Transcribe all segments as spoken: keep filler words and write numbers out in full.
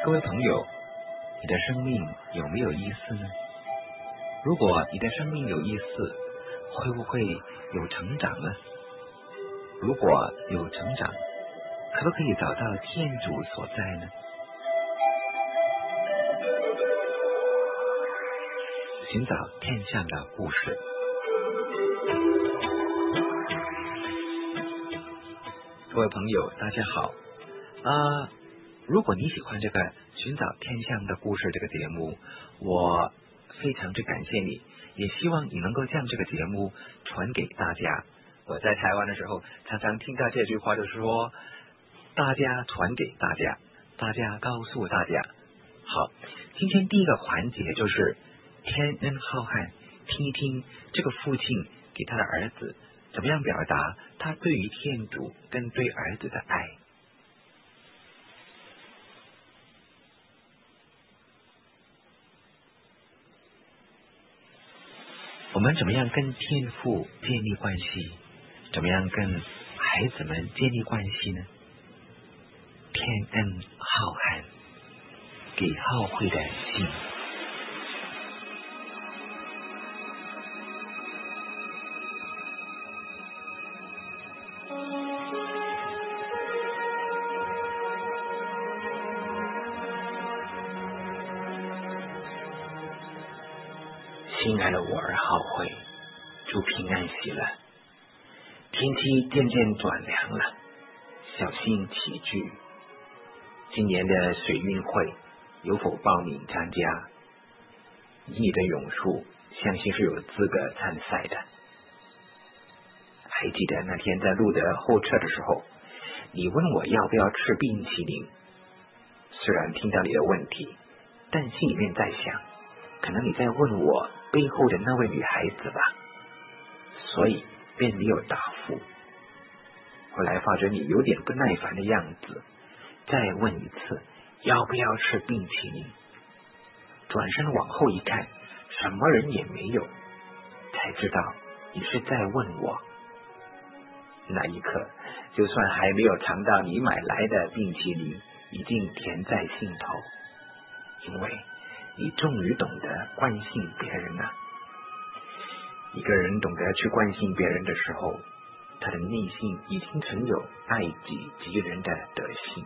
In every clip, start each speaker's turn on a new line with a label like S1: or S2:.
S1: 各位朋友，你的生命有没有意思呢？如果你的生命有意思，会不会有成长呢？如果有成长，可不可以找到天主所在呢？寻找天上的故事。各位朋友，大家好。啊，如果你喜欢这个寻找天上的故事这个节目，我非常之感谢你，也希望你能够将这个节目传给大家。我在台湾的时候，常常听到这句话，就是说大家传给大家，大家告诉大家。好，今天第一个环节就是天恩浩瀚，听一听这个父亲给他的儿子怎么样表达他对于天主跟对儿子的爱。我们怎么样跟天父建立关系？怎么样跟孩子们建立关系呢？天恩浩瀚，给浩瀚的心。亲爱的我儿浩慧，祝平安喜乐。天气渐渐转凉了，小心起居。今年的水运会有否报名参加？以你的勇术，相信是有资格参赛的。还记得那天在路德候车的时候，你问我要不要吃冰淇淋。虽然听到你的问题，但心里面在想，可能你在问我背后的那位女孩子吧，所以便没有答复。后来发觉你有点不耐烦的样子，再问一次要不要吃冰淇淋。转身往后一看，什么人也没有，才知道你是在问我。那一刻，就算还没有尝到你买来的冰淇淋，已经甜在心头，因为你终于懂得关心别人了。一个人懂得去关心别人的时候，他的内心已经存有爱己及人的德性。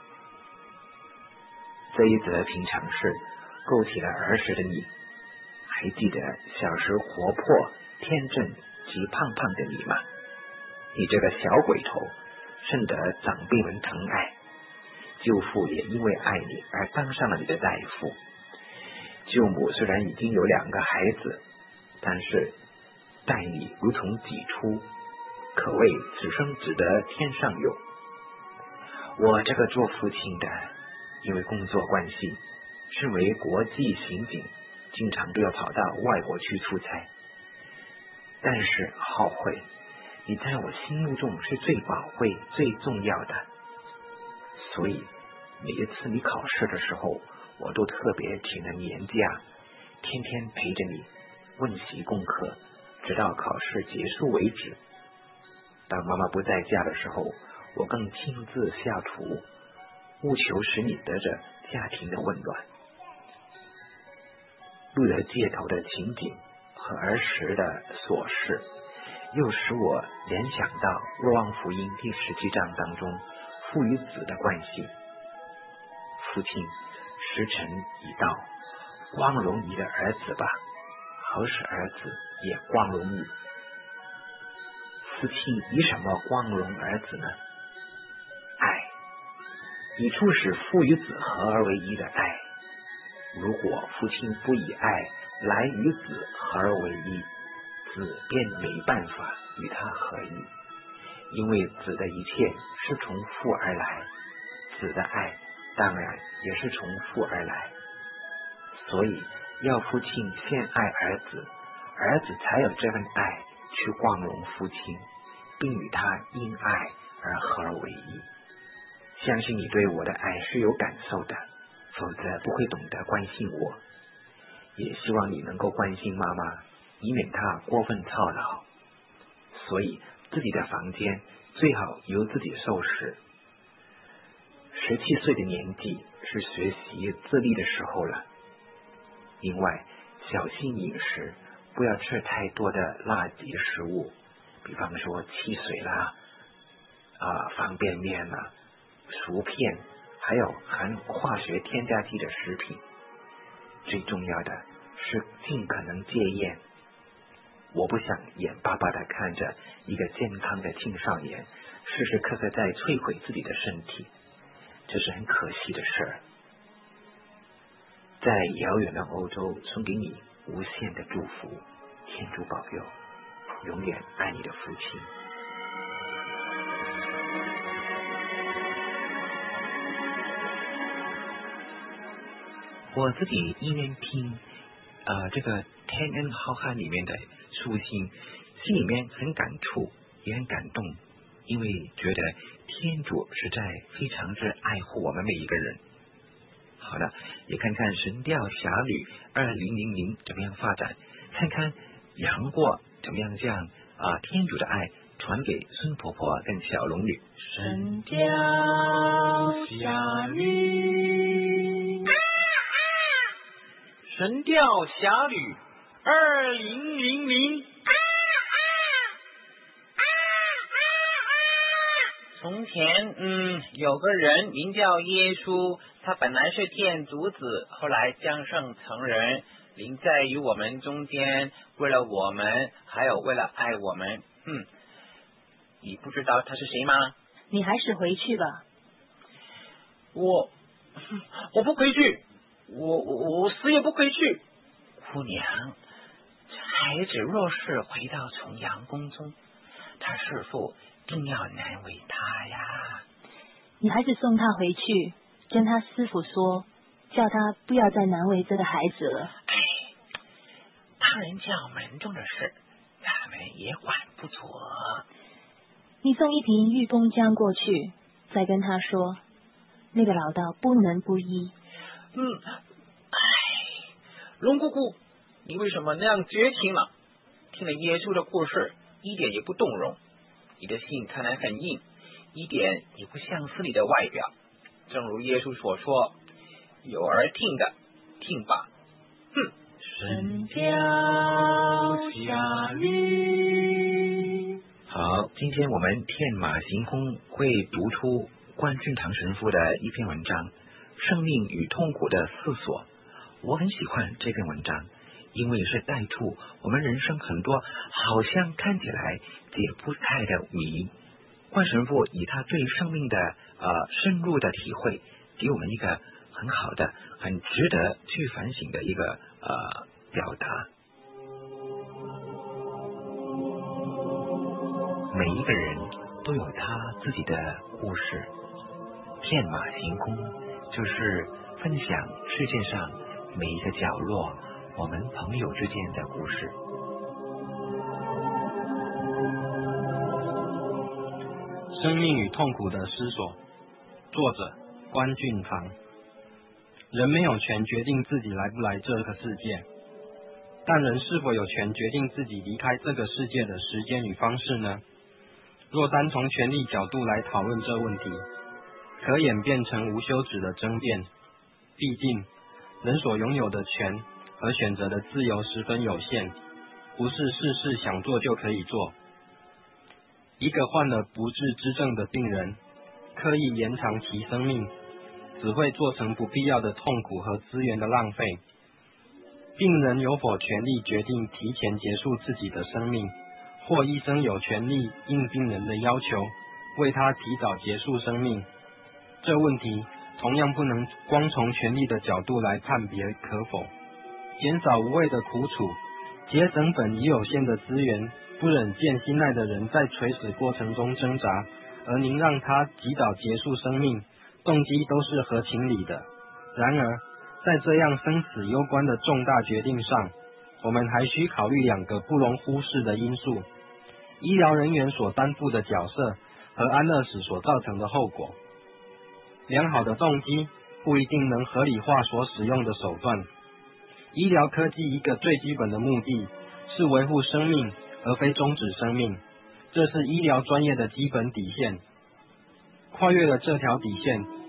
S1: 这一则平常事勾起了儿时的你，还记得小时活泼天真及胖胖的你吗？你这个小鬼头甚得长辈们疼爱，舅父也因为爱你而当上了你的大夫。舅母虽然已经有两个孩子，但是待你如同己出，可谓此生只得天上有。我这个做父亲的，因为工作关系，身为国际刑警，经常都要跑到外国去出差。但是浩慧，你在我心目中是最宝贵最重要的，所以每一次你考试的时候，我都特别请了年假，天天陪着你温习功课，直到考试结束为止。当妈妈不在家的时候，我更亲自下厨，务求使你得着家庭的温暖。路德街头的情景和儿时的琐事，又使我联想到若望福音第十七章当中父与子的关系。父亲，时辰已到，光荣你的儿子吧，好使儿子也光荣你。父亲以什么光荣儿子呢？爱，以促使父与子合而为一的爱。如果父亲不以爱来与子合而为一，子便没办法与他合一，因为子的一切是从父而来，子的爱当然也是从父而来。所以要父亲先爱儿子，儿子才有这份爱去光荣父亲，并与他因爱而合而为一。相信你对我的爱是有感受的，否则不会懂得关心我。也希望你能够关心妈妈，以免她过分操劳。所以自己的房间最好由自己收拾。 十七岁的年纪是学习自立的时候了。另外，小心饮食，不要吃太多的垃圾食物，比方说汽水啦、啊方便面啦、薯片，还有含化学添加剂的食品。最重要的是尽可能戒烟。我不想眼巴巴的看着一个健康的青少年时时刻刻在摧毁自己的身体，这是很可惜的事儿。在遥远的欧洲送给你无限的祝福，天主保佑，永远爱你的父亲。我自己一边听呃这个天恩浩瀚里面的书信，心里面很感触，也很感动，因为觉得天主实在非常之爱护我们每一个人。好了，也看看《神雕侠侣》二零零零怎么样发展，看看杨过怎么样将啊、呃、天主的爱传给孙婆婆跟小龙女。
S2: 神雕侠侣，神雕侠侣二零零零。从前，嗯，有个人名叫耶稣，他本来是天主子，后来降生成人，临在于我们中间，为了我们，还有为了爱我们。嗯，你不知道他是谁吗？
S3: 你还是回去吧。
S2: 我，我不回去，我我我死也不回去。姑娘，孩子若是回到重阳宫中，他师父定要难为他呀。
S3: 你还是送他回去，跟他师父说，叫他不要再难为这个孩子了。
S2: 哎，他人教门中的事，咱们也管不着。
S3: 你送一瓶玉崩浆过去，再跟他说，那个老道不能不医。
S2: 嗯，哎，龙姑姑，你为什么那样绝情了？听了耶稣的故事，一点也不动容。你的信看来很硬，一点也不像是你的外表。正如耶稣所说，有耳听的听吧。哼！
S3: 神雕侠侣。
S1: 好，今天我们天马行空会读出关俊堂神父的一篇文章《生命与痛苦的思索》。我很喜欢这篇文章，因为是带出我们人生很多好像看起来解不开的谜。关神父以他对生命的呃深入的体会，给我们一个很好的、很值得去反省的一个呃表达。每一个人都有他自己的故事，天马行空就是分享世界上每一个角落我们朋友之间的故事。
S4: 生命与痛苦的思索，作者关俊堂。人没有权决定自己来不来这个世界，但人是否有权决定自己离开这个世界的时间与方式呢？若单从权力角度来讨论这问题，可演变成无休止的争辩。毕竟，人所拥有的权和选择的自由十分有限，不是事事想做就可以做。一个患了不治之症的病人，刻意延长其生命，只会做成不必要的痛苦和资源的浪费。病人有否权利决定提前结束自己的生命，或医生有权利应病人的要求，为他提早结束生命？这问题同样不能光从权力的角度来判别可否。减少无谓的苦楚，节省本已有限的资源，不忍见心爱的人在垂死过程中挣扎，而您让他及早结束生命，动机都是合情理的。然而，在这样生死攸关的重大决定上，我们还需考虑两个不容忽视的因素：医疗人员所担负的角色和安乐死所造成的后果。良好的动机不一定能合理化所使用的手段。医疗科技一个最基本的目的是维护生命，而非终止生命，这是医疗专业的基本底线。跨越了这条底线，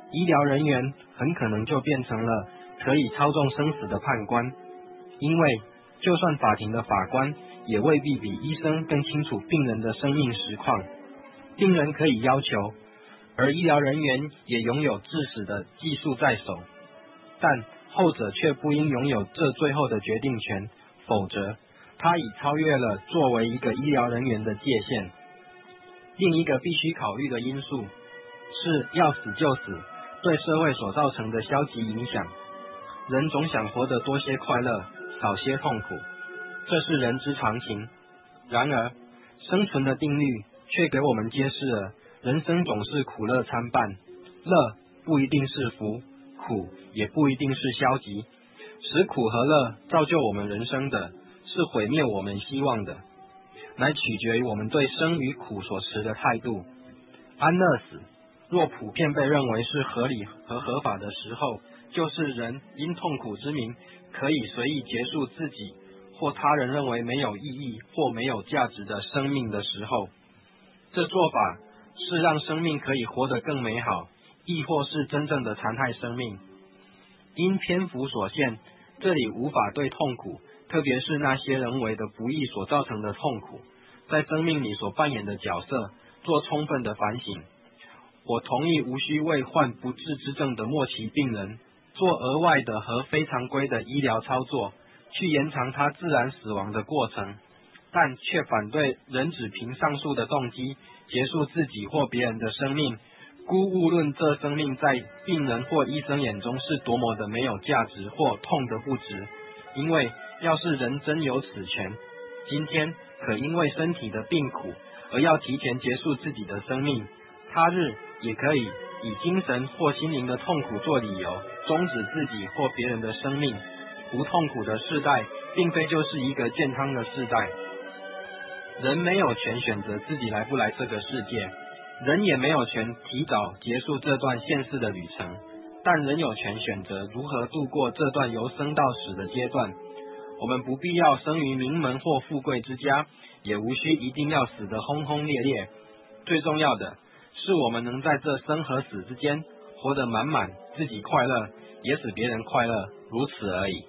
S4: 医疗人员很可能就变成了可以操纵生死的判官，因为就算法庭的法官也未必比医生更清楚病人的生命实况。病人可以要求，而医疗人员也拥有致死的技术在手，但后者却不应拥有这最后的决定权，否则他已超越了作为一个医疗人员的界限。另一个必须考虑的因素是要死就死对社会所造成的消极影响。人总想活得多些快乐，少些痛苦，这是人之常情。然而，生存的定律却给我们揭示了人生总是苦乐参半，乐不一定是福，苦也不一定是消极。使苦和乐造就我们人生的，是毁灭我们希望的，乃取决于我们对生与苦所持的态度。安乐死若普遍被认为是合理和合法的时候，就是人因痛苦之名可以随意结束自己或他人认为没有意义或没有价值的生命的时候。这做法是让生命可以活得更美好，亦或是真正的残害生命。因篇幅所限，这里无法对痛苦，特别是那些人为的不义所造成的痛苦，在生命里所扮演的角色做充分的反省。我同意无需为患不治之症的末期病人做额外的和非常规的医疗操作，去延长他自然死亡的过程，但却反对人只凭上述的动机结束自己或别人的生命，姑勿论这生命在病人或医生眼中是多么的没有价值或痛得不值。因为要是人真有此权，今天可因为身体的病苦而要提前结束自己的生命，他日也可以以精神或心灵的痛苦做理由，终止自己或别人的生命。不痛苦的世代并非就是一个健康的世代。人没有权选择自己来不来这个世界，人也没有权提早结束这段现世的旅程，但人有权选择如何度过这段由生到死的阶段。我们不必要生于名门或富贵之家，也无需一定要死得轰轰烈烈。最重要的是我们能在这生和死之间活得满满，自己快乐，也使别人快乐，如此而已。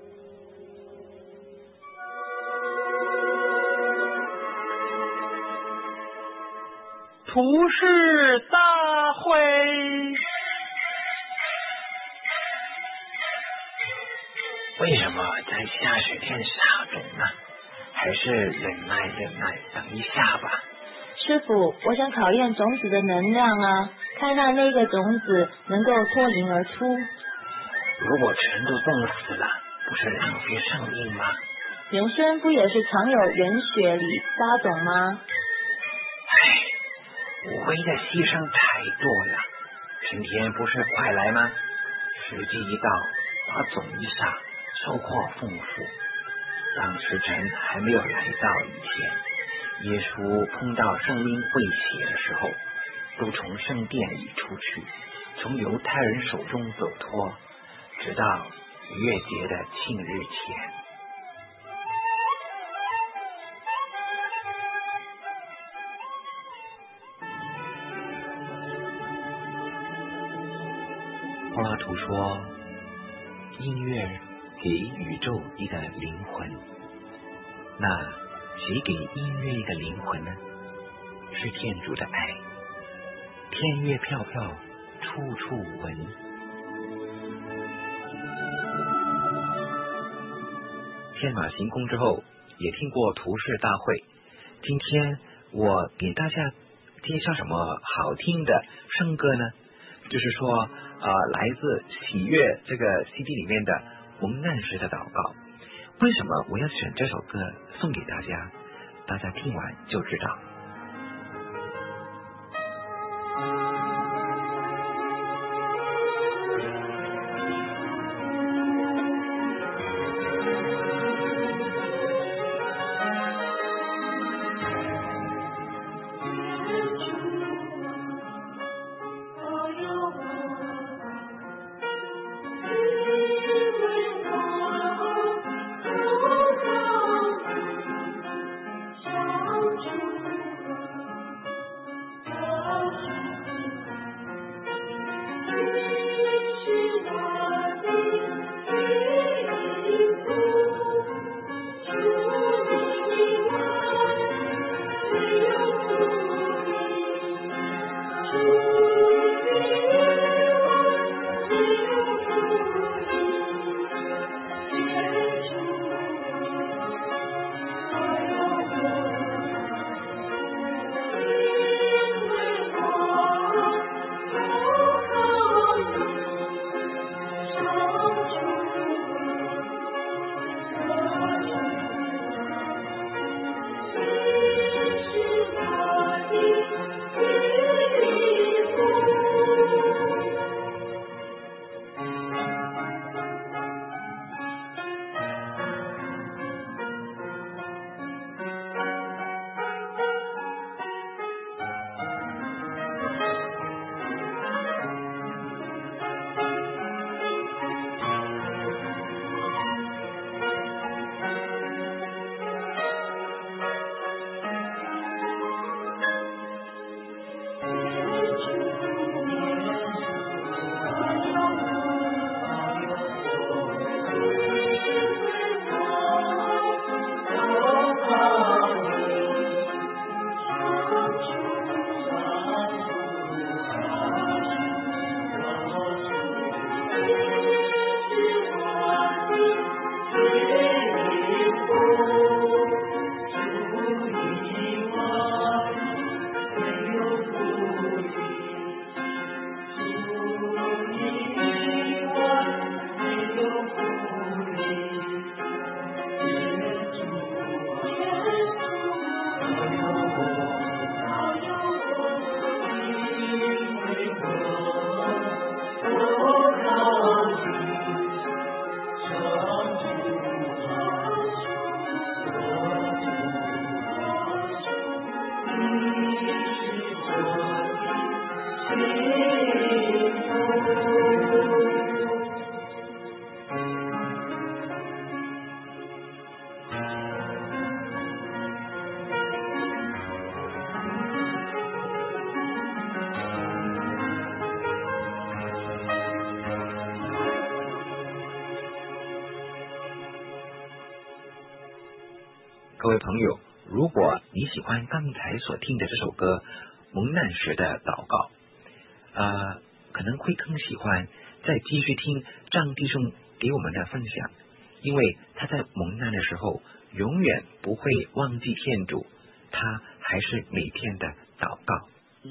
S2: 图示大会，
S1: 为什么在下雪天撒种呢？还是忍耐忍耐，等一下吧。
S3: 师傅，我想考验种子的能量啊，看看那个种子能够脱颖而出。
S1: 如果全都冻死了，不是浪费生命吗？
S3: 人生不也是常有人血里撒种吗？
S1: 唉，无谓的牺牲太多了。春天不是快来吗？时机一到，把种一撒，收获丰富。当时辰还没有来到以前，耶稣碰到生命威胁的时候，都从圣殿里出去，从犹太人手中走脱，直到逾越节的庆日前。柏拉图说，音乐给宇宙一个灵魂，那谁给音乐一个灵魂呢？是天主的爱。天乐飘飘，处处闻。天马行空之后，也听过图示大会。今天我给大家介绍什么好听的圣歌呢？就是说呃，来自喜悦这个 C D 里面的蒙难时的祷告。为什么我要选这首歌送给大家？大家听完就知道。 各位朋友，如果你喜欢刚才所听的这首歌《蒙难时的祷告》，呃，可能会更喜欢再继续听张弟兄给我们的分享，因为他在蒙难的时候永远不会忘记天主，他还是每天的祷告。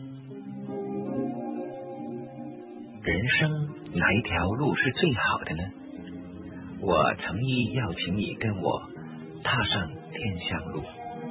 S1: 人生哪一条路是最好的呢？我诚意邀请你跟我踏上天香路。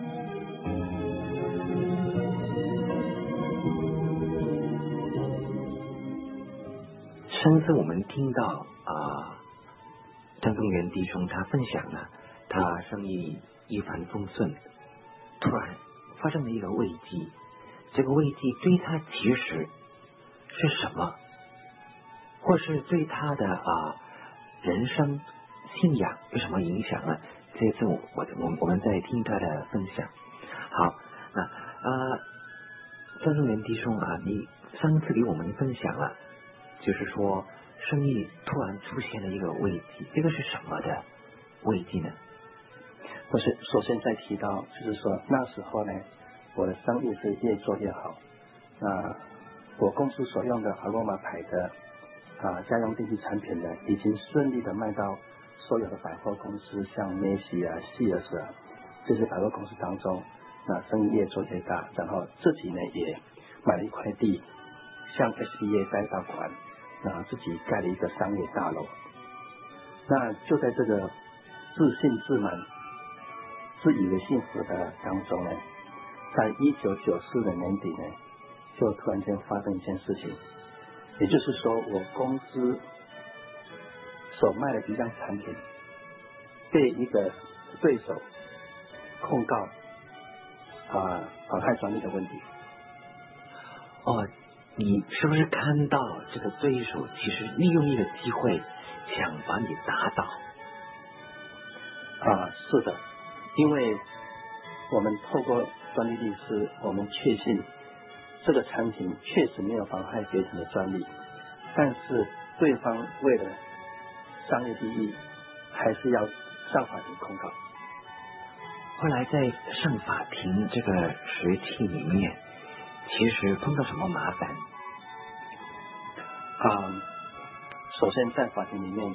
S1: 上次我们听到啊、呃，张宗元弟兄他分享了他生意一帆风顺，突然发生了一个危机，这个危机对他其实是什么，或是对他的啊、呃、人生信仰有什么影响呢？这次我我我我们在听他的分享。好，那呃，张宗元弟兄啊，你上次给我们分享了，就是说生意突然出现了一个危机，这个是什么的危机呢？
S5: 不是，首先再提到，就是说那时候呢，我的生意是越做越好。那我公司所用的阿罗玛牌的啊家用电器产品呢，已经顺利的卖到所有的百货公司，像梅西啊、希尔斯啊这些百货公司当中，那生意越做越大。然后自己呢也买了一块地，向 S B A 贷到款，那自己盖了一个商业大楼。那就在这个自信自满、自以为幸福的当中呢，在一九九四年年底呢，就突然间发生一件事情，也就是说，我公司所卖的一样产品被一个对手控告啊妨害专利的问题。
S1: 哦，你是不是看到这个对手其实利用一个机会想把你打倒？
S5: 啊，是的，因为我们透过专利律师，我们确信这个产品确实没有妨害别人的专利，但是对方为了商业利益，还是要上法庭控告。
S1: 后来在上法庭这个时期里面，其实碰到什么麻烦？
S5: 啊，首先在法庭里面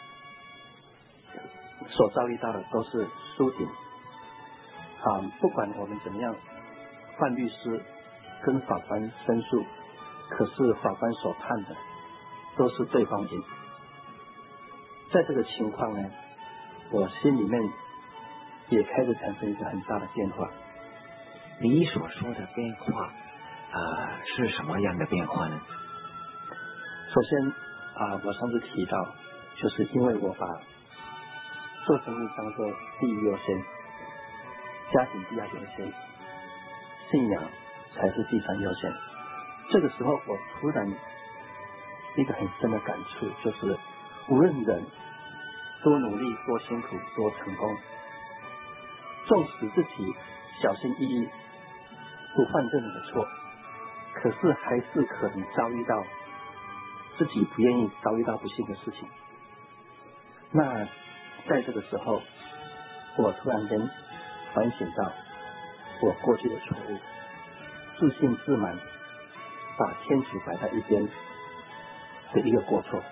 S5: 所遭遇到的都是输赢。啊，不管我们怎么样换律师跟法官申诉，可是法官所判的都是对方赢。在这个情况呢，我心里面也开始产生一个很大的变化。
S1: 你所说的变化呃是什么样的变化呢？
S5: 首先啊，我上次提到，就是因为我把做生意当作第一优先，家庭第二优先，信仰才是第三优先。这个时候我突然一个很深的感触，就是无论人多努力、多辛苦、多成功，纵使自己小心翼翼，不犯任何的错，可是还是可能遭遇到自己不愿意遭遇到不幸的事情。那在这个时候，我突然间反省到我过去的错误，自信自满，把天主摆在一边的一个过错。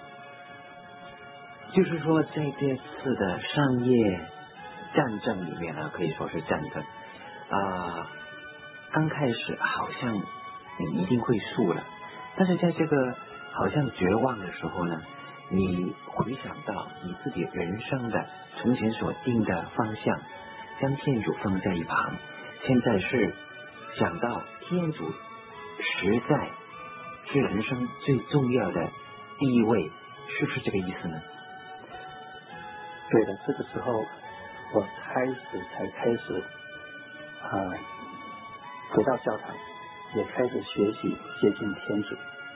S1: 就是说，在这次的商业战争里面呢，可以说是战争啊、呃，刚开始好像你一定会输了，但是在这个好像绝望的时候呢，你回想到你自己人生的从前所定的方向，将天主放在一旁，现在是想到天主实在是人生最重要的第一位，是不是这个意思呢？
S5: 对的，这个时候我开始才开始啊、呃、回到教堂，也开始学习接近天主。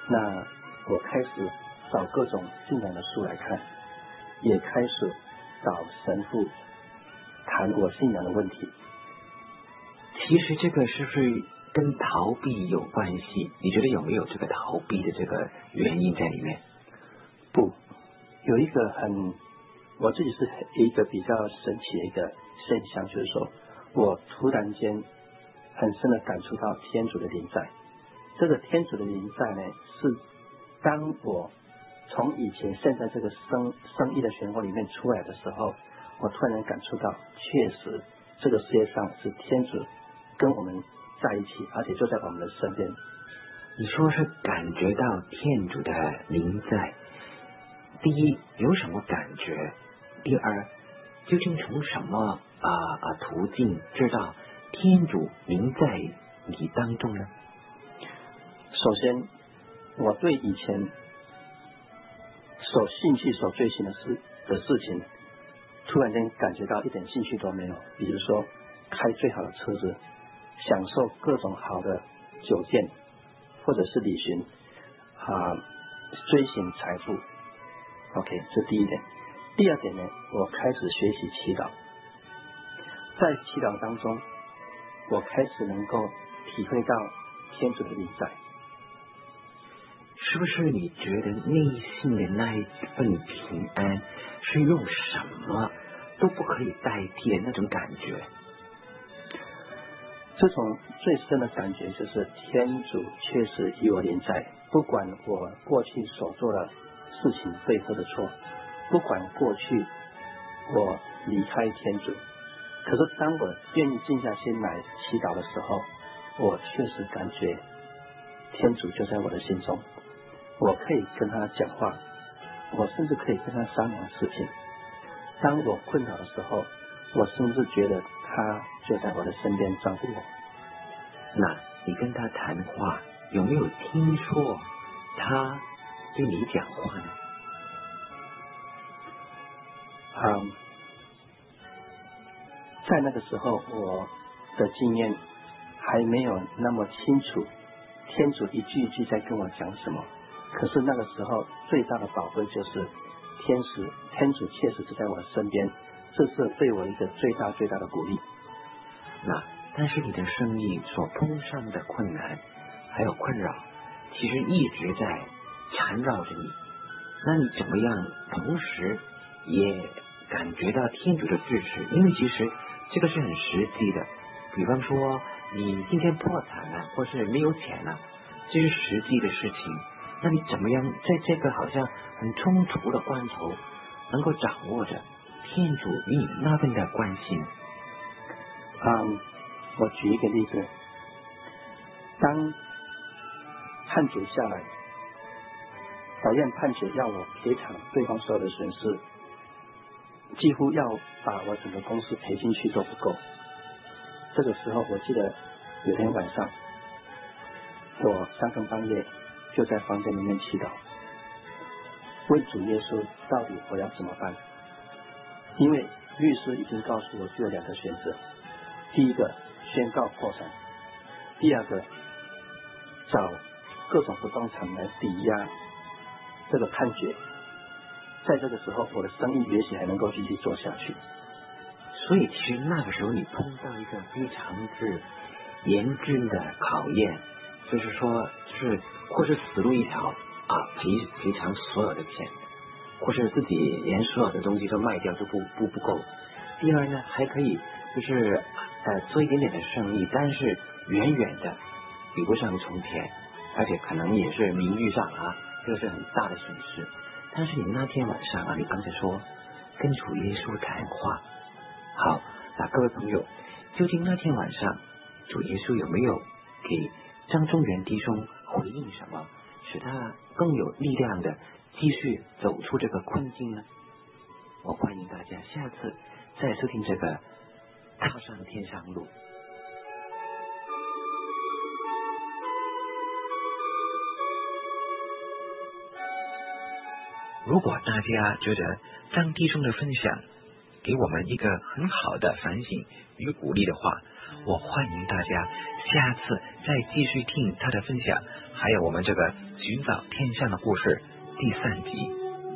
S5: 那我开始找各种信仰的书来看，也开始找神父谈我信仰的问题。
S1: 其实这个是不是跟逃避有关系？你觉得有没有这个逃避的这个原因在里面？
S5: 不，有一个很，我自己是一个比较神奇的一个现象，就是说我突然间很深的感触到天主的临在。这个天主的临在呢，是当我从以前现在这个生生意的漩涡里面出来的时候，我突然间感触到，确实这个世界上是天主跟我们在一起，而且就在我们的身边。
S1: 你说是感觉到天主的临在，第一有什么感觉？第二，究竟从什么啊啊途径知道天主临在你当中呢？
S5: 首先，我对以前所兴趣所追寻的事的事情，突然间感觉到一点兴趣都没有。比如说，开最好的车子，享受各种好的酒店，或者是旅行啊，追寻财富。OK， 这第一点。第二点呢，我开始学习祈祷，在祈祷当中，我开始能够体会到天主的临在。
S1: 是不是你觉得内心的那一份平安是用什么都不可以代替的那种感觉？
S5: 这种最深的感觉就是天主确实与我临在，不管我过去所做的事情对或者错，不管过去我离开天主，可是当我愿意静下心来祈祷的时候，我确实感觉天主就在我的心中，我可以跟他讲话，我甚至可以跟他商量事情。当我困扰的时候，我甚至觉得他就在我的身边照顾我。
S1: 那你跟他谈话，有没有听说他对你讲话呢？
S5: 嗯，在那个时候我的经验还没有那么清楚天主一句一句在跟我讲什么，可是那个时候最大的宝贵就是天使天主确实是在我的身边，这是对我一个最大最大的鼓励。
S1: 那但是你的生意所碰上的困难还有困扰，其实一直在缠绕着你，那你怎么样同时也感觉到天主的支持？因为其实这个是很实际的，比方说你今天破产了或是没有钱了，这是实际的事情，那你怎么样在这个好像很冲突的关头能够掌握着天主与你那份的关系呢？
S5: 嗯，我举一个例子，当判决下来，法院判决要我赔偿对方所有的损失，几乎要把我整个公司赔进去都不够。这个时候我记得有天晚上，我三更半夜就在房间里面祈祷，问主耶稣到底我要怎么办。因为律师已经告诉我只有两个选择，第一个宣告破产，第二个找各种不动产来抵押这个判决。在这个时候我的生意也许还能够继续做下去。
S1: 所以其实那个时候你碰到一个非常之严峻的考验，就是说就是或是死路一条啊，赔赔偿所有的钱，或是自己连所有的东西都卖掉就不不不够。第二呢，还可以就是呃做一点点的生意，但是远远的比不上从前，而且可能也是名誉上啊，这个是很大的损失。但是你那天晚上啊，你刚才说跟主耶稣谈话，好，那各位朋友，究竟那天晚上主耶稣有没有给张中原弟兄回应什么，使他更有力量的继续走出这个困境呢？我欢迎大家下次再收听这个踏上天上路。如果大家觉得张弟兄的分享给我们一个很好的反省与鼓励的话，我欢迎大家下次再继续听他的分享，还有我们这个寻找天象的故事第三集。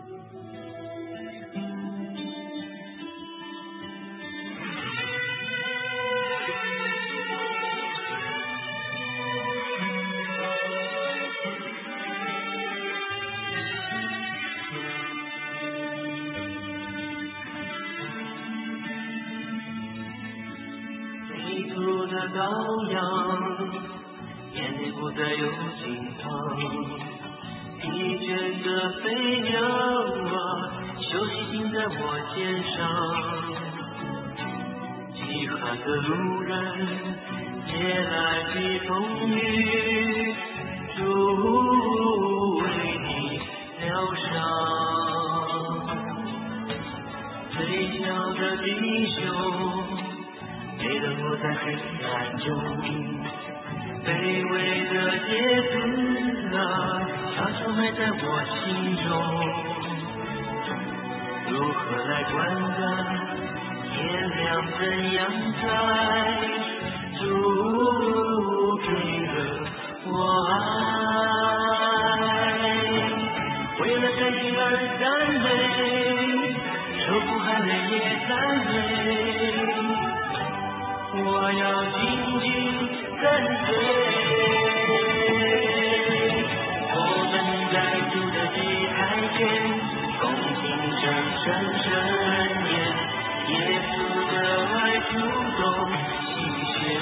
S6: 迷途的羔羊，眼里不再有惊慌，疲倦的飞鸟啊，休息停在我肩上。饥寒的路人，也来避风雨，主为你疗伤。最小的弟兄，没冷落在黑暗中，卑微的叶子啊，悄悄埋在我心中。如何来观看天亮怎样在？主给了我爱，为了真心而赞美，受苦含泪也赞美。我要紧紧跟随，我们在主的祭台前，恭敬声声申言，耶稣的爱触动心弦，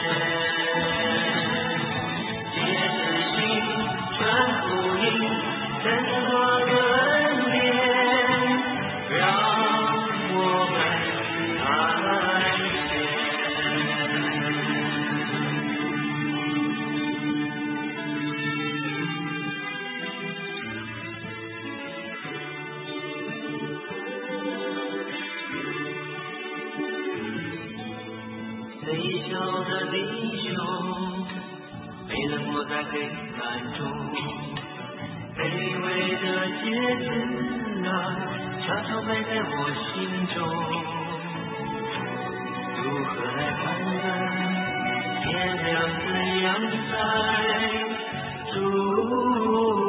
S6: 借着心传福音，更多的恩典，让我们爱最小的弟兄，被冷落在黑暗中，卑微的叶子啊，悄悄埋在我心中。如何来判断天亮怎样在？主